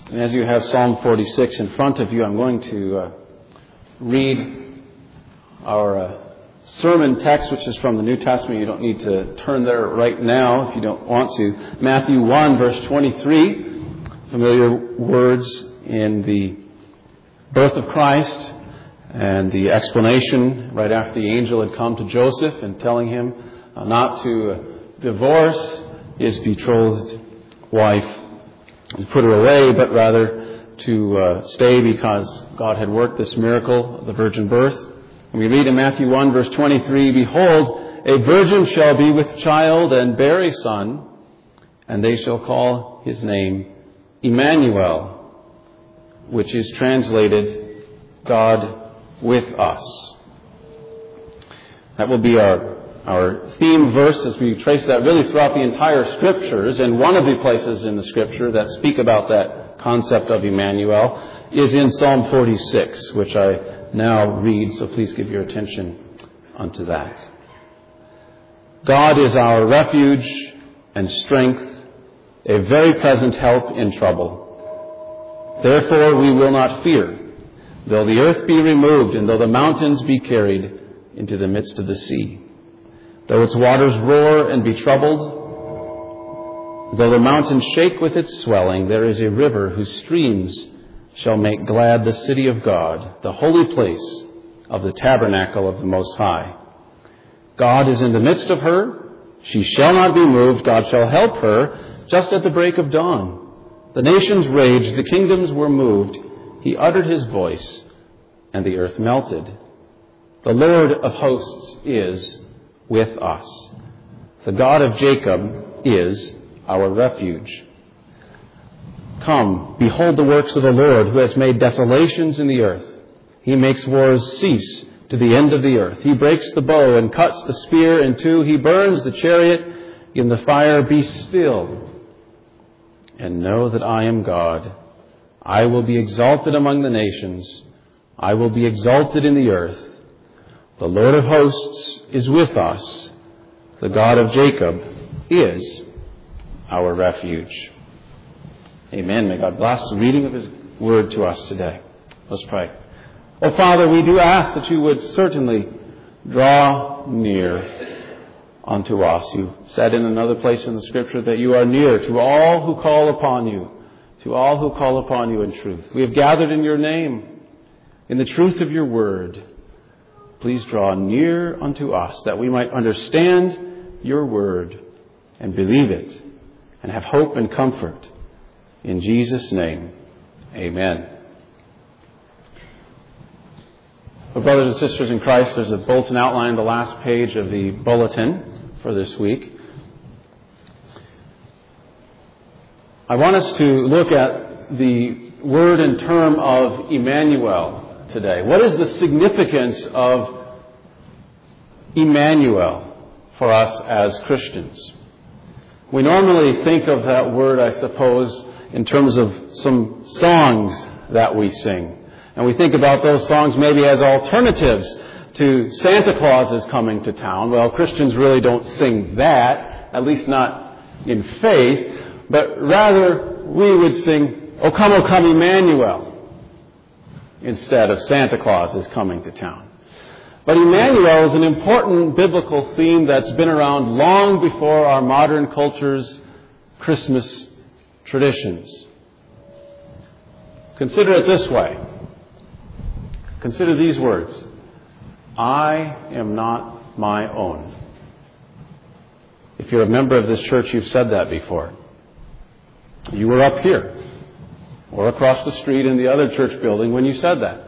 And as you have Psalm 46 in front of you, I'm going to read our sermon text, which is from the New Testament. You don't need to turn there right now if you don't want to. Matthew 1, verse 23. Familiar words in the birth of Christ and the explanation right after the angel had come to Joseph and telling him not to divorce his betrothed wife and put her away, but rather to stay because God had worked this miracle of the virgin birth. And we read in Matthew 1, verse 23, "Behold, a virgin shall be with child and bear a son, and they shall call his name Emmanuel," which is translated God with us. That will be our theme verse as we trace that really throughout the entire Scriptures. And one of the places in the Scripture that speak about that concept of Emmanuel is in Psalm 46, which I now read, so please give your attention unto that. God is our refuge and strength, a very present help in trouble. Therefore we will not fear, though the earth be removed, and though the mountains be carried into the midst of the sea. Though its waters roar and be troubled, though the mountains shake with its swelling, there is a river whose streams shall make glad the city of God, the holy place of the tabernacle of the Most High. God is in the midst of her. She shall not be moved. God shall help her just at the break of dawn. The nations raged. The kingdoms were moved. He uttered his voice, and the earth melted. The Lord of hosts is with us. The God of Jacob is our refuge. Come, behold the works of the Lord, who has made desolations in the earth. He makes wars cease to the end of the earth. He breaks the bow and cuts the spear in two. He burns the chariot in the fire. Be still and know that I am God. I will be exalted among the nations. I will be exalted in the earth. The Lord of hosts is with us. The God of Jacob is our refuge. Amen. May God bless the reading of his word to us today. Let's pray. Oh, Father, we do ask that you would certainly draw near unto us. You said in another place in the Scripture that you are near to all who call upon you, to all who call upon you in truth. We have gathered in your name, in the truth of your word. Please draw near unto us that we might understand your word and believe it and have hope and comfort. In Jesus' name, amen. Well, brothers and sisters in Christ, there's a bulletin outline on the last page of the bulletin for this week. I want us to look at the word and term of Emmanuel today. What is the significance of Emmanuel for us as Christians? We normally think of that word, I suppose, in terms of some songs that we sing. And we think about those songs maybe as alternatives to Santa Claus is coming to town. Well, Christians really don't sing that, at least not in faith, but rather we would sing, O come, Emmanuel, instead of Santa Claus is coming to town. But Emmanuel is an important biblical theme that's been around long before our modern culture's Christmas traditions. Consider it this way. Consider these words. I am not my own. If you're a member of this church, you've said that before. You were up here or across the street in the other church building when you said that.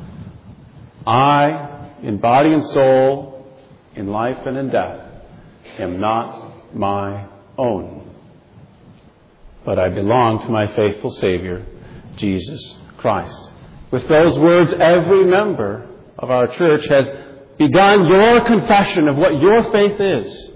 I, in body and soul, in life and in death, am not my own, but I belong to my faithful Savior, Jesus Christ. With those words, every member of our church has begun your confession of what your faith is.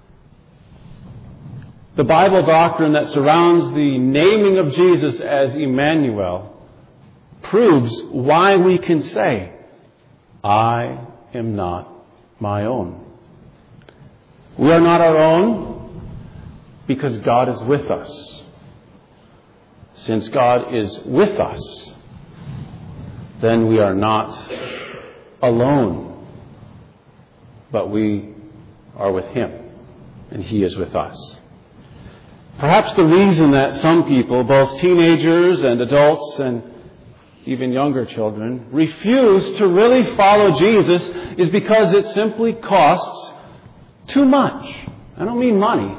The Bible doctrine that surrounds the naming of Jesus as Emmanuel proves why we can say, I am not my own. We are not our own because God is with us. since God is with us, then we are not alone, but we are with Him, and He is with us. Perhaps the reason that some people, both teenagers and adults and even younger children, refuse to really follow Jesus is because it simply costs too much. I don't mean money.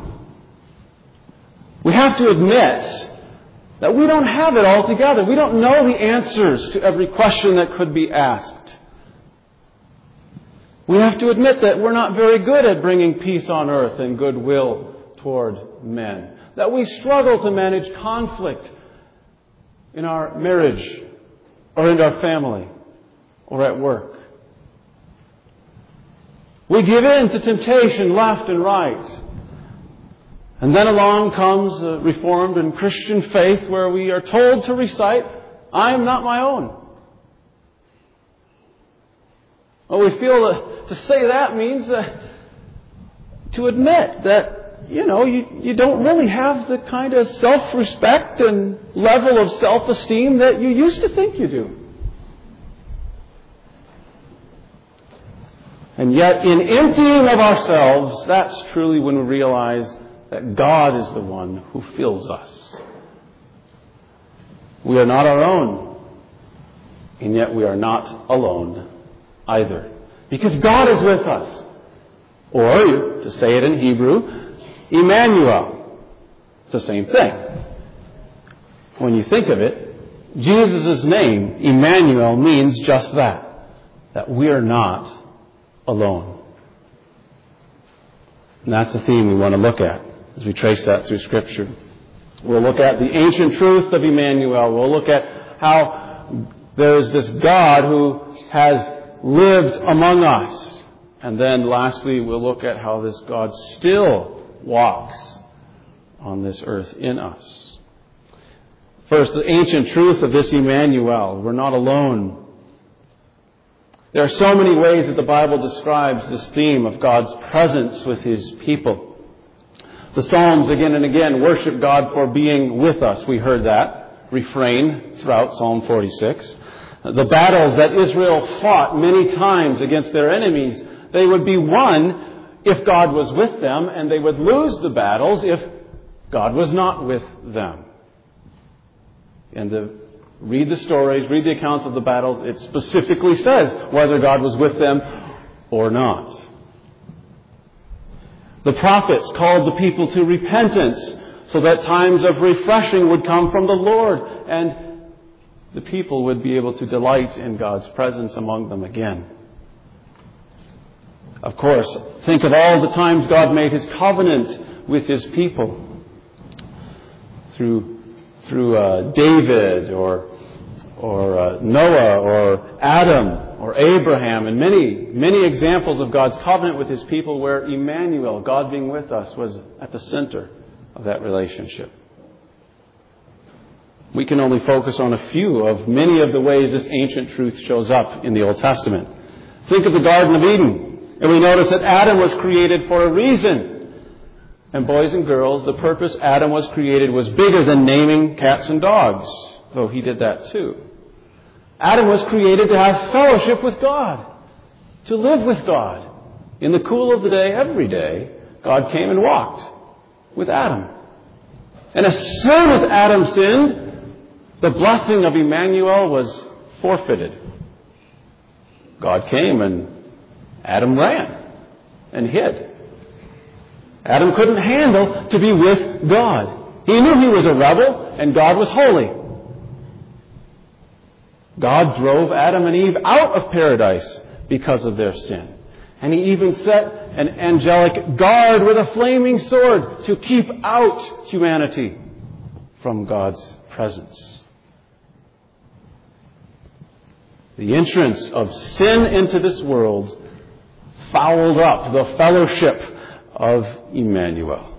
We have to admit that we don't have it all together. We don't know the answers to every question that could be asked. We have to admit that we're not very good at bringing peace on earth and goodwill toward men. That we struggle to manage conflict in our marriage or in our family or at work. We give in to temptation left and right. And then along comes a Reformed and Christian faith where we are told to recite, "I am not my own." Well, we feel to say that means to admit that, you don't really have the kind of self-respect and level of self-esteem that you used to think you do. And yet, in emptying of ourselves, that's truly when we realize that God is the one who fills us. We are not our own, and yet we are not alone either. Because God is with us. Or, to say it in Hebrew, Emmanuel. It's the same thing. When you think of it, Jesus' name, Emmanuel, means just that we are not alone. And that's the theme we want to look at as we trace that through Scripture. We'll look at the ancient truth of Emmanuel. We'll look at how there is this God who has lived among us. And then lastly, we'll look at how this God still walks on this earth in us. First, the ancient truth of this Emmanuel. We're not alone. There are so many ways that the Bible describes this theme of God's presence with His people. The Psalms again and again worship God for being with us. We heard that refrain throughout Psalm 46. The battles that Israel fought many times against their enemies, they would be won if God was with them, and they would lose the battles if God was not with them. And read the stories, read the accounts of the battles. It specifically says whether God was with them or not. The prophets called the people to repentance so that times of refreshing would come from the Lord, and the people would be able to delight in God's presence among them again. Of course, think of all the times God made His covenant with His people through David or Noah or Adam or Abraham, and many examples of God's covenant with His people where Emmanuel, God being with us, was at the center of that relationship. We can only focus on a few of many of the ways this ancient truth shows up in the Old Testament. Think of the Garden of Eden. And we notice that Adam was created for a reason. And boys and girls, the purpose Adam was created was bigger than naming cats and dogs, though he did that too. Adam was created to have fellowship with God, to live with God. In the cool of the day, every day, God came and walked with Adam. And as soon as Adam sinned, the blessing of Emmanuel was forfeited. God came and Adam ran and hid. Adam couldn't handle to be with God. He knew he was a rebel and God was holy. God drove Adam and Eve out of paradise because of their sin. And He even set an angelic guard with a flaming sword to keep out humanity from God's presence. The entrance of sin into this world fouled up the fellowship of Emmanuel.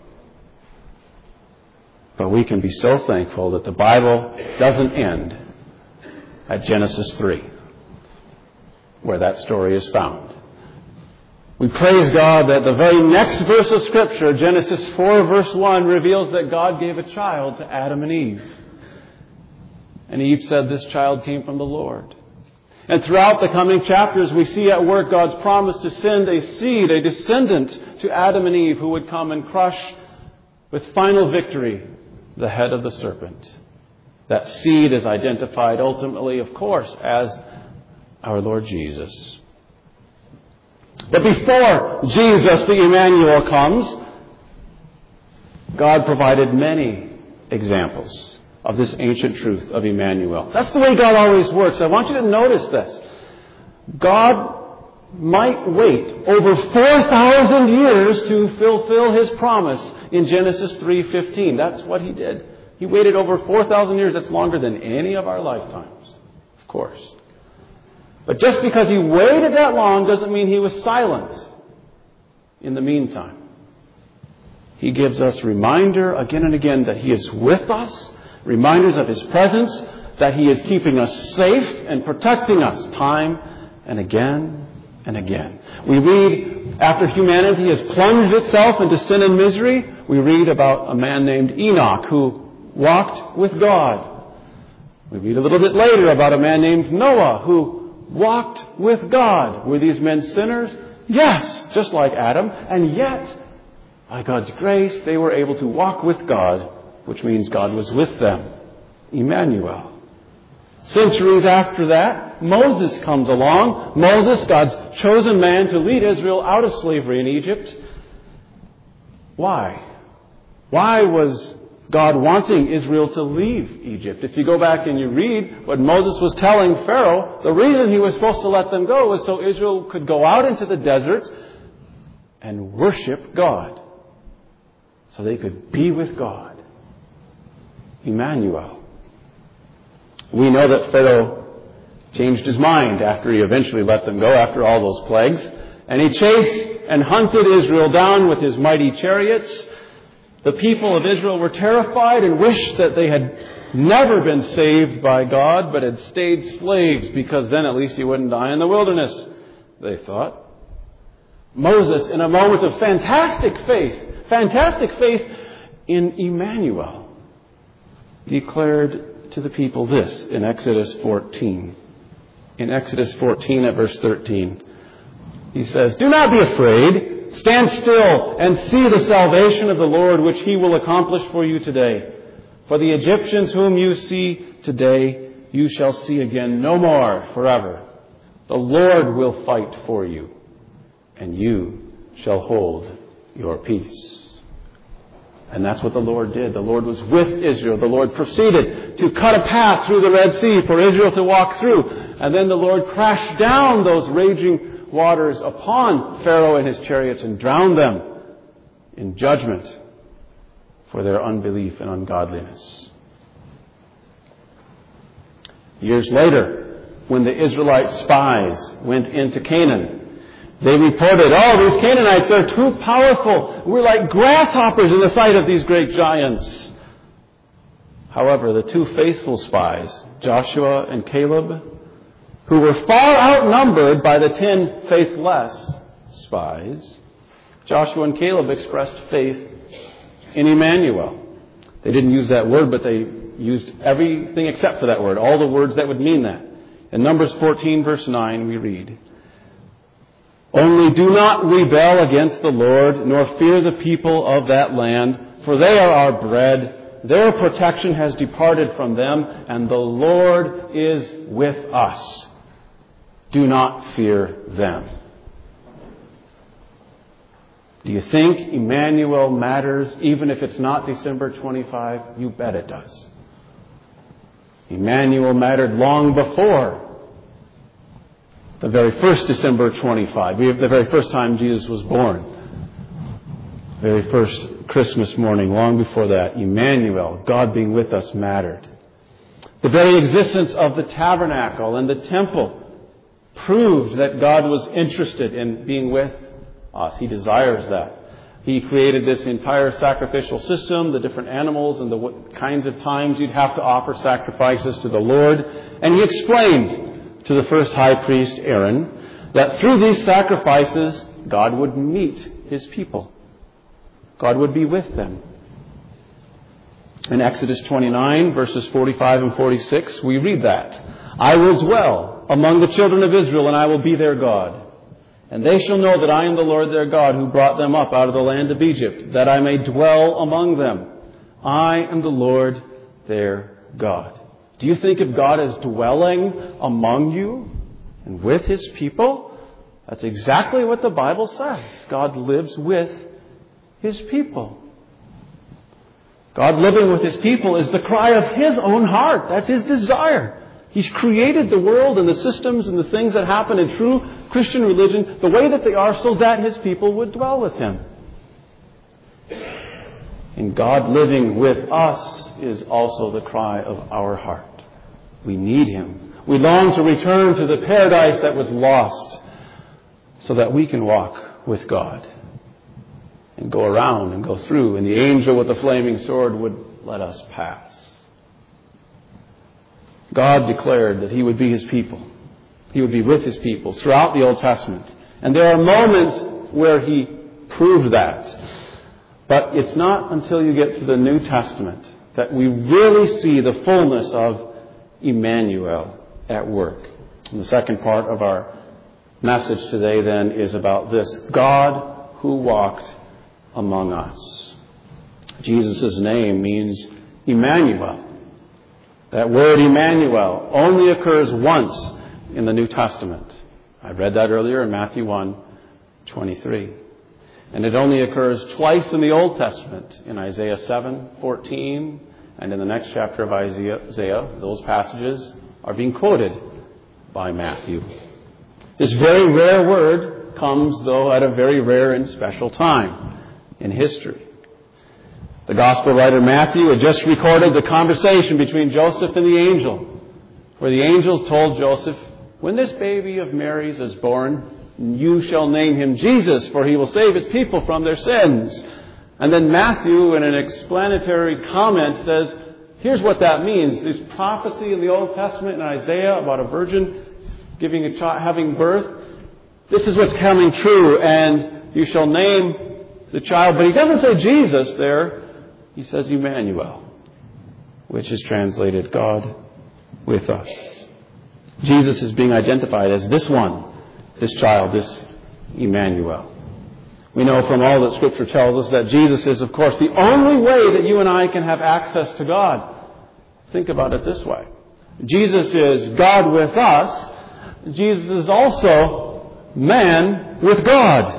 But we can be so thankful that the Bible doesn't end at Genesis 3, where that story is found. We praise God that the very next verse of Scripture, Genesis 4 verse 1, reveals that God gave a child to Adam and Eve. And Eve said, this child came from the Lord. And throughout the coming chapters, we see at work God's promise to send a seed, a descendant to Adam and Eve who would come and crush with final victory the head of the serpent. That seed is identified ultimately, of course, as our Lord Jesus. But before Jesus, the Emmanuel, comes, God provided many examples of this ancient truth of Emmanuel. That's the way God always works. I want you to notice this. God might wait over 4,000 years to fulfill His promise in Genesis 3:15. That's what He did. He waited over 4,000 years. That's longer than any of our lifetimes, of course. But just because He waited that long doesn't mean He was silent in the meantime. He gives us reminder again and again that He is with us, reminders of His presence, that He is keeping us safe and protecting us time and again and again. We read, after humanity has plunged itself into sin and misery, we read about a man named Enoch who walked with God. We read a little bit later about a man named Noah who walked with God. Were these men sinners? Yes, just like Adam. And yet, by God's grace, they were able to walk with God, which means God was with them. Emmanuel. Centuries after that, Moses comes along. Moses, God's chosen man to lead Israel out of slavery in Egypt. Why? Why was God wanting Israel to leave Egypt? If you go back and you read what Moses was telling Pharaoh, the reason he was supposed to let them go was so Israel could go out into the desert and worship God. So they could be with God. Emmanuel. We know that Pharaoh changed his mind after he eventually let them go, after all those plagues. And he chased and hunted Israel down with his mighty chariots. The people of Israel were terrified and wished that they had never been saved by God, but had stayed slaves, because then at least he wouldn't die in the wilderness, they thought. Moses, in a moment of fantastic faith in Emmanuel, declared to the people this in Exodus 14. In Exodus 14 at verse 13, he says, "Do not be afraid. Stand still and see the salvation of the Lord, which He will accomplish for you today. For the Egyptians whom you see today, you shall see again no more forever. The Lord will fight for you, and you shall hold your peace." And that's what the Lord did. The Lord was with Israel. The Lord proceeded to cut a path through the Red Sea for Israel to walk through. And then the Lord crashed down those raging waters upon Pharaoh and his chariots and drowned them in judgment for their unbelief and ungodliness. Years later, when the Israelite spies went into Canaan, they reported, "Oh, these Canaanites are too powerful. We're like grasshoppers in the sight of these great giants." However, the two faithful spies, Joshua and Caleb, who were far outnumbered by the 10 faithless spies, Joshua and Caleb expressed faith in Emmanuel. They didn't use that word, but they used everything except for that word, all the words that would mean that. In Numbers 14, verse 9, we read, "Only do not rebel against the Lord, nor fear the people of that land, for they are our bread. Their protection has departed from them, and the Lord is with us. Do not fear them." Do you think Emmanuel matters even if it's not December 25? You bet it does. Emmanuel mattered long before the very first December 25. The very first time Jesus was born. Very first Christmas morning, long before that, Emmanuel, God being with us, mattered. The very existence of the tabernacle and the temple proved that God was interested in being with us. He desires that. He created this entire sacrificial system, the different animals and the kinds of times you'd have to offer sacrifices to the Lord. And He explained to the first high priest, Aaron, that through these sacrifices, God would meet His people. God would be with them. In Exodus 29, verses 45 and 46, we read that. I will dwell among the children of Israel, and I will be their God. And they shall know that I am the Lord their God, who brought them up out of the land of Egypt, that I may dwell among them. I am the Lord their God. Do you think of God as dwelling among you and with His people? That's exactly what the Bible says. God lives with His people. God living with His people is the cry of His own heart. That's His desire. He's created the world and the systems and the things that happen in true Christian religion the way that they are so that His people would dwell with Him. And God living with us is also the cry of our heart. We need Him. We long to return to the paradise that was lost so that we can walk with God and go around and go through, and the angel with the flaming sword would let us pass. God declared that He would be His people. He would be with His people throughout the Old Testament. And there are moments where He proved that. But it's not until you get to the New Testament that we really see the fullness of Emmanuel at work. And the second part of our message today then is about this: God who walked among us. Jesus' name means Emmanuel. That word Emmanuel only occurs once in the New Testament. I read that earlier in Matthew 1:23. And it only occurs twice in the Old Testament, in Isaiah 7:14 and in the next chapter of Isaiah. Those passages are being quoted by Matthew. This very rare word comes, though, at a very rare and special time in history. The Gospel writer Matthew had just recorded the conversation between Joseph and the angel, where the angel told Joseph, when this baby of Mary's is born, you shall name him Jesus, for he will save his people from their sins. And then Matthew, in an explanatory comment, says, here's what that means. This prophecy in the Old Testament in Isaiah about a virgin giving a child, having birth, this is what's coming true, and you shall name the child. But he doesn't say Jesus there. He says Emmanuel, which is translated God with us. Jesus is being identified as this one, this child, this Emmanuel. We know from all that Scripture tells us that Jesus is, of course, the only way that you and I can have access to God. Think about it this way. Jesus is God with us. Jesus is also man with God.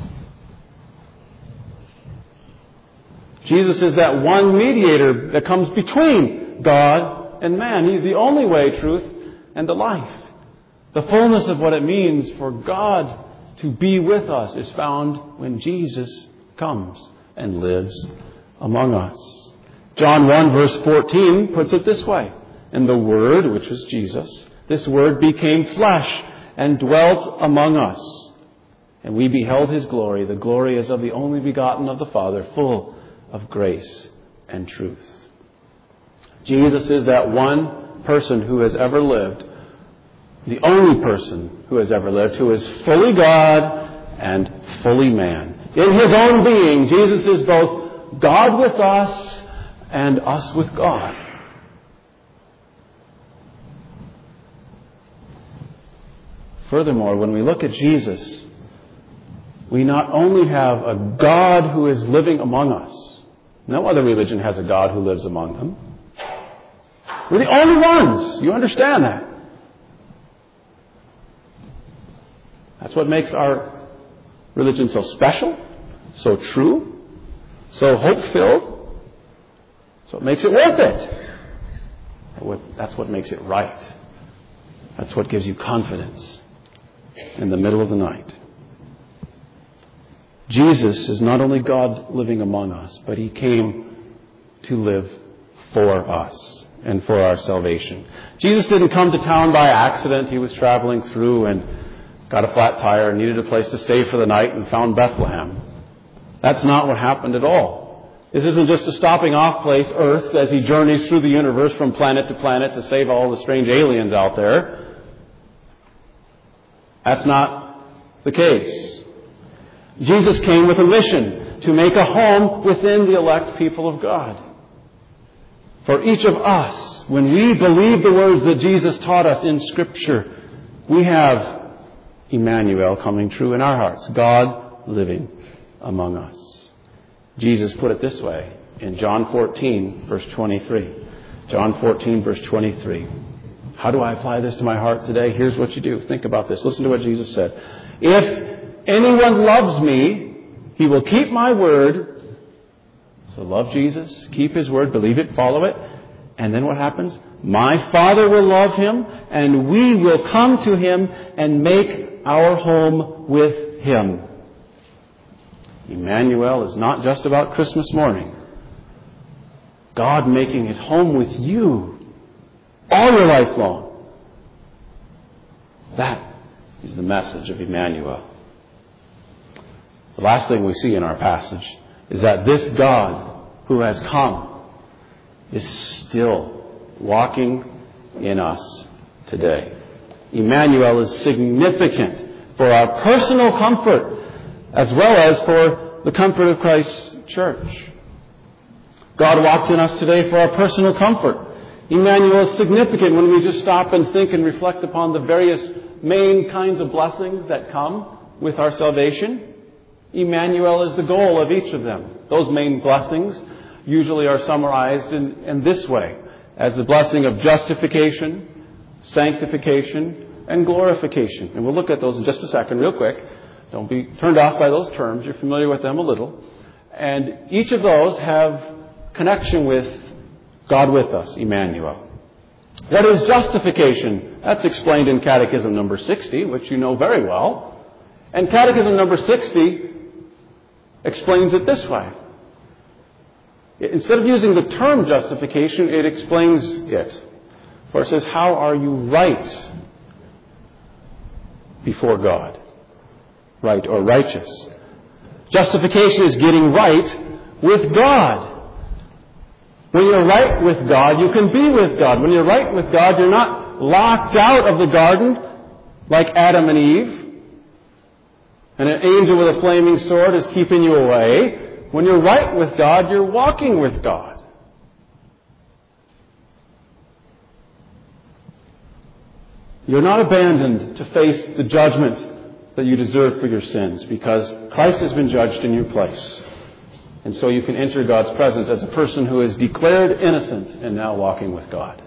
Jesus is that one mediator that comes between God and man. He's the only way, truth, and the life. The fullness of what it means for God to be with us is found when Jesus comes and lives among us. John 1 verse 14 puts it this way. And the Word, which was Jesus, this Word became flesh and dwelt among us. And we beheld His glory. The glory is of the only begotten of the Father, full of grace and truth. Jesus is that one person who has ever lived, the only person who has ever lived, who is fully God and fully man. In His own being, Jesus is both God with us and us with God. Furthermore, when we look at Jesus, we not only have a God who is living among us. No other religion has a God who lives among them. We're the only ones. You understand that. That's what makes our religion so special, so true, so hope-filled. So it makes it worth it. That's what makes it right. That's what gives you confidence in the middle of the night. Jesus is not only God living among us, but He came to live for us and for our salvation. Jesus didn't come to town by accident. He was traveling through and got a flat tire and needed a place to stay for the night and found Bethlehem. That's not what happened at all. This isn't just a stopping off place, Earth, as He journeys through the universe from planet to planet to save all the strange aliens out there. That's not the case. Jesus came with a mission to make a home within the elect people of God. For each of us, when we believe the words that Jesus taught us in Scripture, we have Emmanuel coming true in our hearts, God living among us. Jesus put it this way in John 14, verse 23. John 14, verse 23. How do I apply this to my heart today? Here's what you do. Think about this. Listen to what Jesus said. If anyone loves me, he will keep my word. So love Jesus, keep His word, believe it, follow it. And then what happens? My Father will love him, and we will come to him and make our home with him. Emmanuel is not just about Christmas morning. God making His home with you all your life long. That is the message of Emmanuel. The last thing we see in our passage is that this God who has come is still walking in us today. Emmanuel is significant for our personal comfort as well as for the comfort of Christ's church. God walks in us today for our personal comfort. Emmanuel is significant when we just stop and think and reflect upon the various main kinds of blessings that come with our salvation. Emmanuel is the goal of each of them. Those main blessings usually are summarized in this way, as the blessing of justification, sanctification, and glorification. And we'll look at those in just a second, real quick. Don't be turned off by those terms. You're familiar with them a little. And each of those have connection with God with us, Emmanuel. What is justification? That's explained in Catechism number 60, which you know very well. And Catechism number 60 explains it this way. Instead of using the term justification, it explains it. For it says, how are you right before God? Right or righteous. Justification is getting right with God. When you're right with God, you can be with God. When you're right with God, you're not locked out of the garden like Adam and Eve. And an angel with a flaming sword is keeping you away. When you're right with God, you're walking with God. You're not abandoned to face the judgment that you deserve for your sins because Christ has been judged in your place. And so you can enter God's presence as a person who is declared innocent and now walking with God.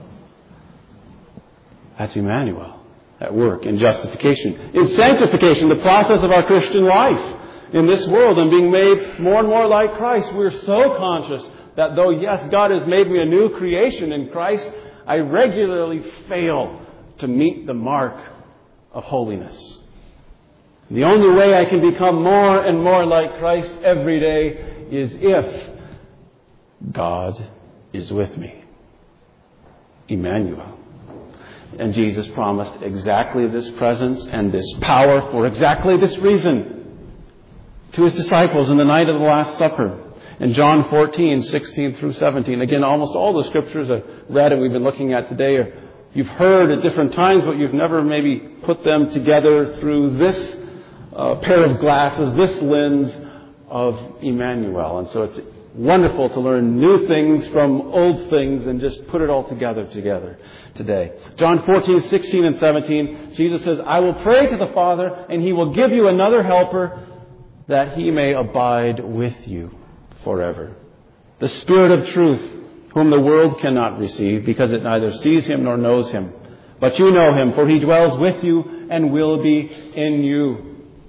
That's Emmanuel at work in justification. In sanctification, the process of our Christian life in this world and being made more and more like Christ. We're so conscious that though, yes, God has made me a new creation in Christ, I regularly fail to meet the mark of holiness. The only way I can become more and more like Christ every day is if God is with me. Emmanuel. And Jesus promised exactly this presence and this power for exactly this reason to His disciples in the night of the Last Supper. In John 14, 16 through 17. Again, almost all the scriptures I've read and we've been looking at today you've heard at different times, but you've never maybe put them together through this pair of glasses, this lens of Emmanuel. And so it's wonderful to learn new things from old things and just put it all together today. John 14, 16 and 17, Jesus says, I will pray to the Father, and He will give you another helper that He may abide with you forever. The Spirit of truth, whom the world cannot receive, because it neither sees Him nor knows Him. But you know Him, for He dwells with you and will be in you.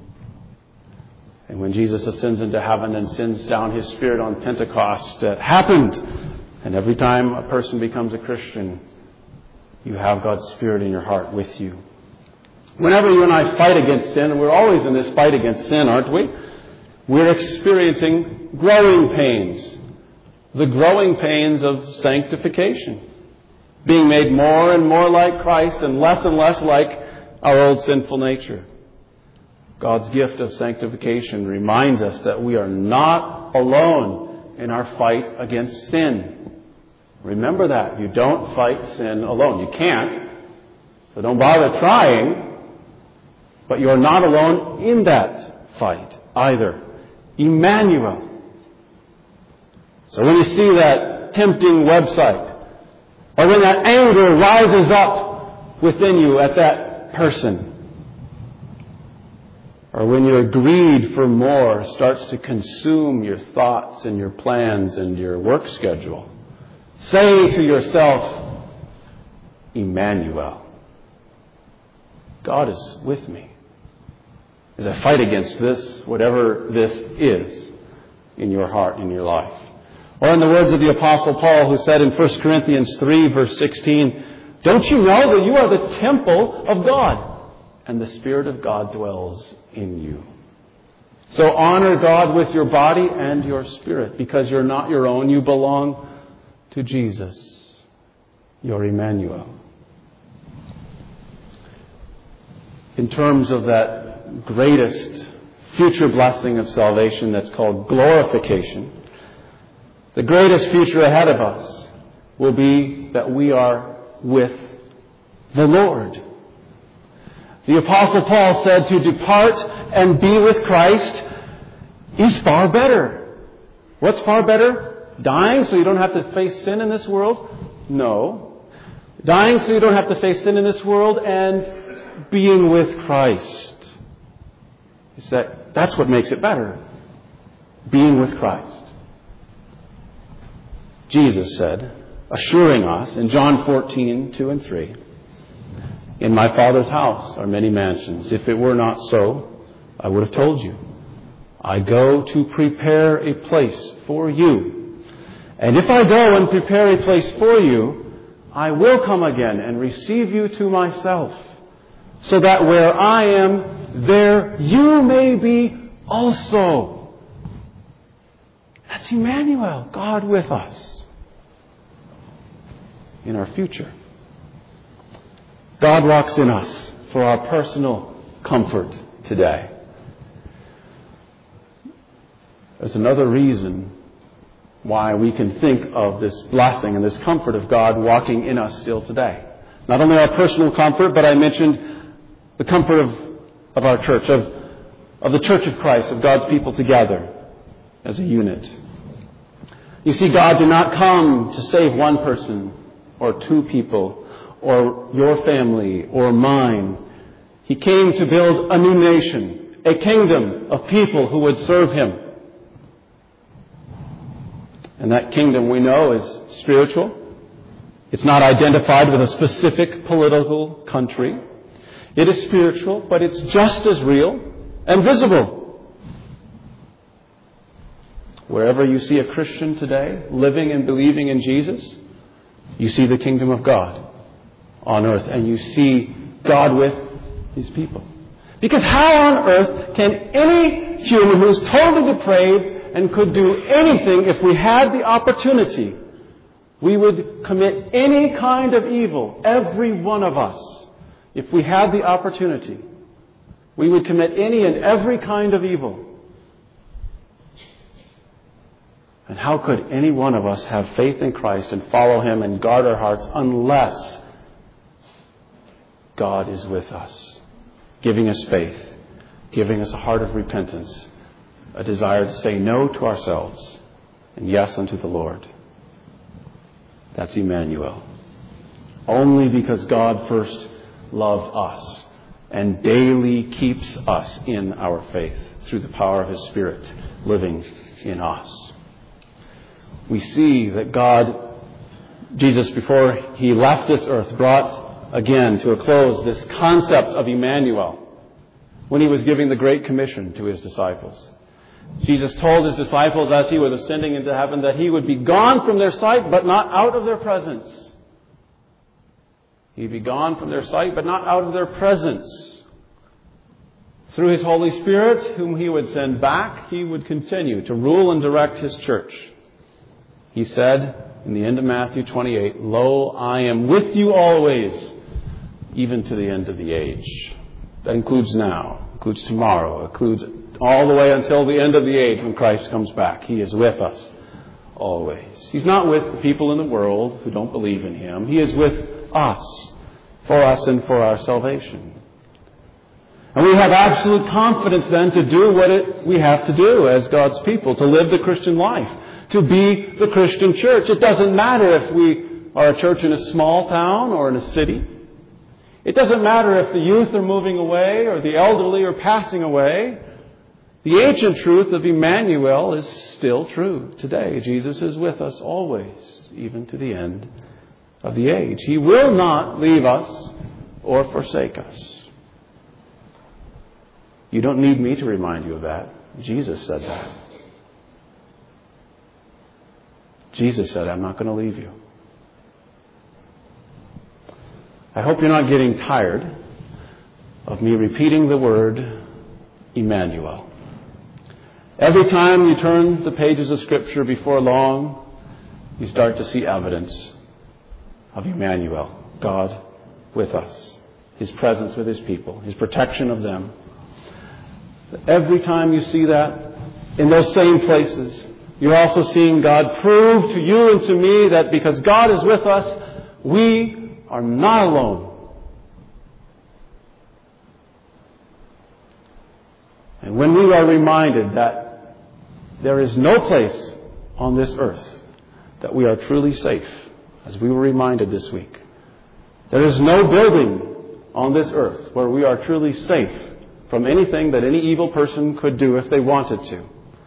And when Jesus ascends into heaven and sends down His Spirit on Pentecost, it happened. And every time a person becomes a Christian, you have God's Spirit in your heart with you. Whenever you and I fight against sin, and we're always in this fight against sin, aren't we? We're experiencing growing pains. The growing pains of sanctification. Being made more and more like Christ and less like our old sinful nature. God's gift of sanctification reminds us that we are not alone in our fight against sin. Remember that. You don't fight sin alone. You can't. So don't bother trying. But you are not alone in that fight either. Emmanuel. So when you see that tempting website Or when that anger rises up within you at that person. Or when your greed for more starts to consume your thoughts and your plans and your work schedule. Say to yourself, Emmanuel, God is with me as I fight against this, whatever this is in your heart, in your life. Or in the words of the Apostle Paul, who said in 1 Corinthians 3, verse 16, don't you know that you are the temple of God, and the Spirit of God dwells in you? So honor God with your body and your spirit, because you're not your own. You belong to Jesus. You're Emmanuel. In terms of that greatest future blessing of salvation that's called glorification, the greatest future ahead of us will be that we are with the Lord. The Apostle Paul said to depart and be with Christ is far better. What's far better? Dying so you don't have to face sin in this world? No. Dying so you don't have to face sin in this world and being with Christ. That's what makes it better. Being with Christ. Jesus said, assuring us in John 14, 2 and 3, in my Father's house are many mansions. If it were not so, I would have told you. I go to prepare a place for you. And if I go and prepare a place for you, I will come again and receive you to myself, so that where I am, there you may be also. That's Emmanuel, God with us in our future. God walks in us for our personal comfort today. There's another reason why we can think of this blessing and this comfort of God walking in us still today. Not only our personal comfort, but I mentioned the comfort of our church, of the Church of Christ, of God's people together as a unit. You see, God did not come to save one person or two people or your family or mine. He came to build a new nation, a kingdom of people who would serve Him. And that kingdom, we know, is spiritual. It's not identified with a specific political country. It is spiritual, but it's just as real and visible. Wherever you see a Christian today living and believing in Jesus, you see the kingdom of God on earth, and you see God with His people. Because how on earth can any human who is totally depraved and could do anything, if we had the opportunity, we would commit any kind of evil, every one of us. If we had the opportunity, we would commit any and every kind of evil. And how could any one of us have faith in Christ and follow Him and guard our hearts unless God is with us, giving us faith, giving us a heart of repentance, a desire to say no to ourselves and yes unto the Lord? That's Emmanuel. Only because God first loved us and daily keeps us in our faith through the power of His Spirit living in us. We see that Jesus, before He left this earth, brought again to a close this concept of Emmanuel when He was giving the Great Commission to His disciples. Jesus told His disciples as He was ascending into heaven that He would be gone from their sight, but not out of their presence. He'd be gone from their sight, but not out of their presence. Through His Holy Spirit, whom He would send back, He would continue to rule and direct His church. He said in the end of Matthew 28, "Lo, I am with you always, even to the end of the age." That includes now, includes tomorrow, includes all the way until the end of the age when Christ comes back. He is with us always. He's not with the people in the world who don't believe in Him. He is with us, for us and for our salvation. And we have absolute confidence then to do what we have to do as God's people, to live the Christian life, to be the Christian church. It doesn't matter if we are a church in a small town or in a city. It doesn't matter if the youth are moving away or the elderly are passing away. The ancient truth of Emmanuel is still true today. Jesus is with us always, even to the end of the age. He will not leave us or forsake us. You don't need me to remind you of that. Jesus said that. Jesus said, I'm not going to leave you. I hope you're not getting tired of me repeating the word Emmanuel. Every time you turn the pages of Scripture before long, you start to see evidence of Emmanuel, God with us, His presence with His people, His protection of them. Every time you see that in those same places, you're also seeing God prove to you and to me that because God is with us, we are not alone. And when we are reminded that there is no place on this earth that we are truly safe, as we were reminded this week, there is no building on this earth where we are truly safe from anything that any evil person could do if they wanted to.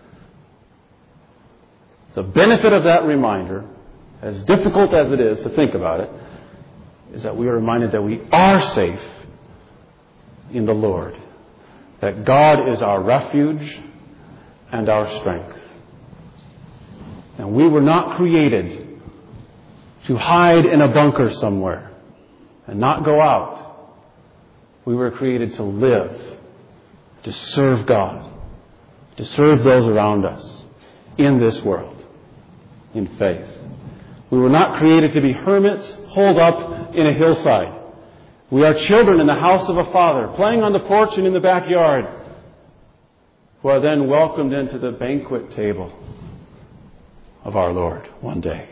The benefit of that reminder, as difficult as it is to think about it, is that we are reminded that we are safe in the Lord. That God is our refuge and our strength. And we were not created to hide in a bunker somewhere and not go out. We were created to live, to serve God, to serve those around us in this world, in faith. We were not created to be hermits holed up in a hillside. We are children in the house of a father, playing on the porch and in the backyard, who are then welcomed into the banquet table of our Lord one day.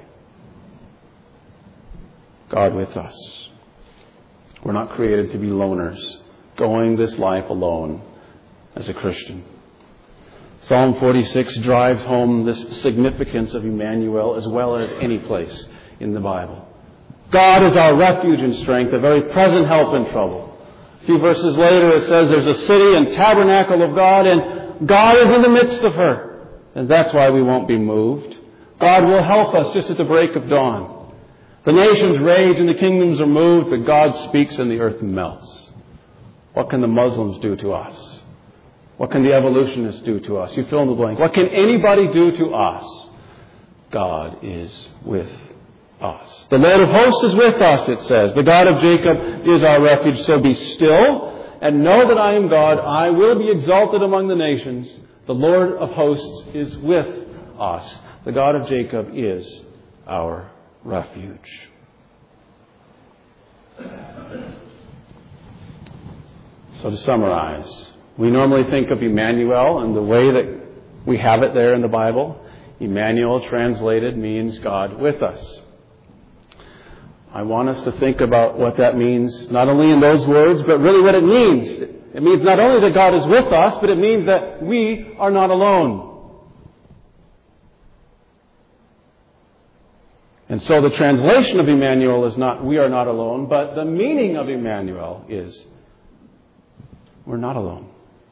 God with us. We're not created to be loners, going this life alone as a Christian. Psalm 46 drives home this significance of Emmanuel as well as any place in the Bible. God is our refuge and strength, a very present help in trouble. A few verses later it says there's a city and tabernacle of God, and God is in the midst of her. And that's why we won't be moved. God will help us just at the break of dawn. The nations rage and the kingdoms are moved, but God speaks and the earth melts. What can the Muslims do to us? What can the evolutionists do to us? You fill in the blank. What can anybody do to us? God is with us. The Lord of hosts is with us, it says. The God of Jacob is our refuge. So be still and know that I am God. I will be exalted among the nations. The Lord of hosts is with us. The God of Jacob is our refuge. So to summarize, we normally think of Emmanuel and the way that we have it there in the Bible. Emmanuel translated means God with us. I want us to think about what that means, not only in those words, but really what it means. It means not only that God is with us, but it means that we are not alone. And so the translation of Emmanuel is not, we are not alone, but the meaning of Emmanuel is, we're not alone.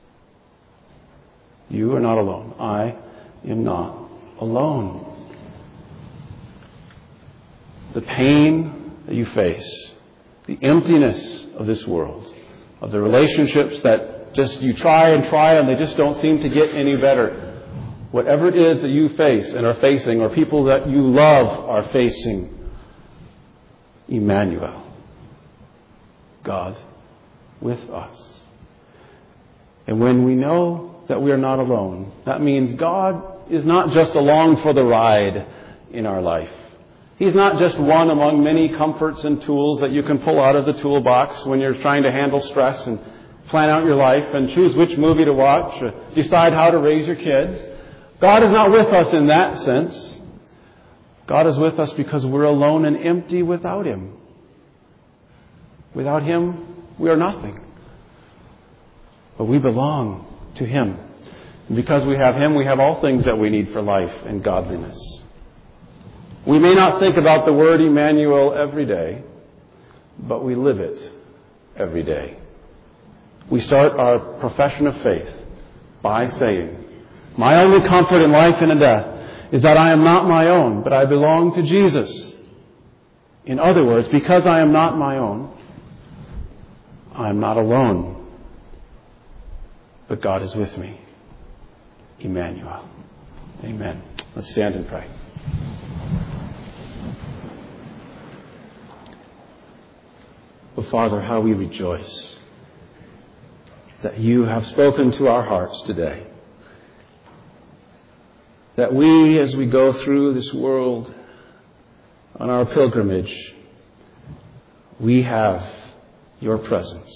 You are not alone. I am not alone. The pain that you face, the emptiness of this world, of the relationships that just you try and they just don't seem to get any better. Whatever it is that you face and are facing, or people that you love are facing, Emmanuel, God with us. And when we know that we are not alone, that means God is not just along for the ride in our life. He's not just one among many comforts and tools that you can pull out of the toolbox when you're trying to handle stress and plan out your life and choose which movie to watch, or decide how to raise your kids. God is not with us in that sense. God is with us because we're alone and empty without Him. Without Him, we are nothing. But we belong to Him. And because we have Him, we have all things that we need for life and godliness. We may not think about the word Emmanuel every day, but we live it every day. We start our profession of faith by saying, my only comfort in life and in death is that I am not my own, but I belong to Jesus. In other words, because I am not my own, I am not alone, but God is with me. Emmanuel. Amen. Let's stand and pray. Oh, Father, how we rejoice that you have spoken to our hearts today. That we, as we go through this world on our pilgrimage, we have your presence.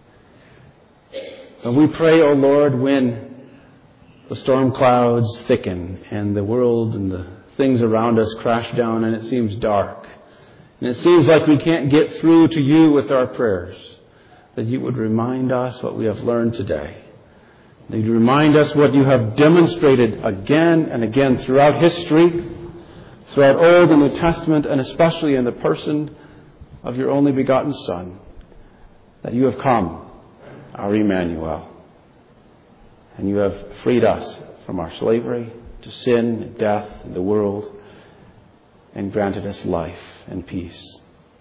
And we pray, O Lord, when the storm clouds thicken and the world and the things around us crash down and it seems dark, and it seems like we can't get through to you with our prayers, that you would remind us what we have learned today. That you'd remind us what you have demonstrated again and again throughout history, throughout Old and New Testament, and especially in the person of your only begotten Son, that you have come, our Emmanuel, and you have freed us from our slavery to sin and death and the world, and granted us life and peace.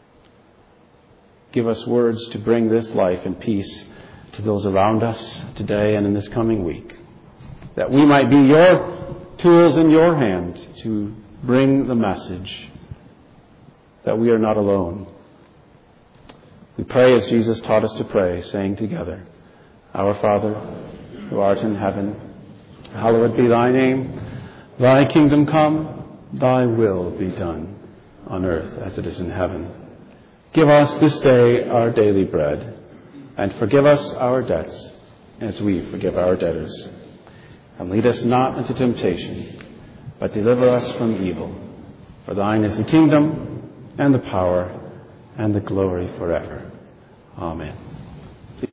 Give us words to bring this life and peace to those around us today and in this coming week, that we might be your tools in your hand to bring the message that we are not alone. We pray as Jesus taught us to pray, saying together, Our Father, who art in heaven, hallowed be thy name. Thy kingdom come, thy will be done, on earth as it is in heaven. Give us this day our daily bread, and forgive us our debts, as we forgive our debtors. And lead us not into temptation, but deliver us from evil. For thine is the kingdom, and the power, and the glory forever. Amen.